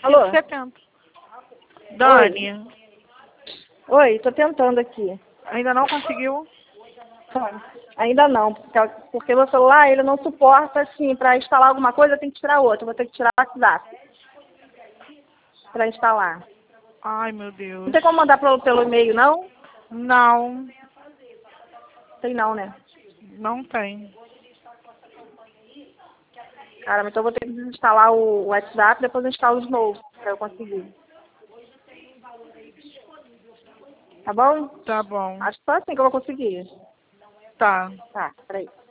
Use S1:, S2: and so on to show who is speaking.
S1: Alô?
S2: 70. Dani,
S1: Oi, tô tentando aqui.
S2: ainda não conseguiu?
S1: Ainda não, porque meu celular ele não suporta, assim, para instalar alguma coisa eu tenho que tirar outro. Eu vou ter que tirar o WhatsApp para instalar.
S2: Ai, meu Deus.
S1: Não tem como mandar pelo e-mail, não?
S2: Não,
S1: Tem não, né?
S2: não tem.
S1: Caramba, então eu vou ter que desinstalar o WhatsApp e depois eu instalo de novo para eu conseguir. Tá bom?
S2: Tá bom.
S1: Acho que só assim que eu vou conseguir.
S2: Tá.
S1: Tá, peraí.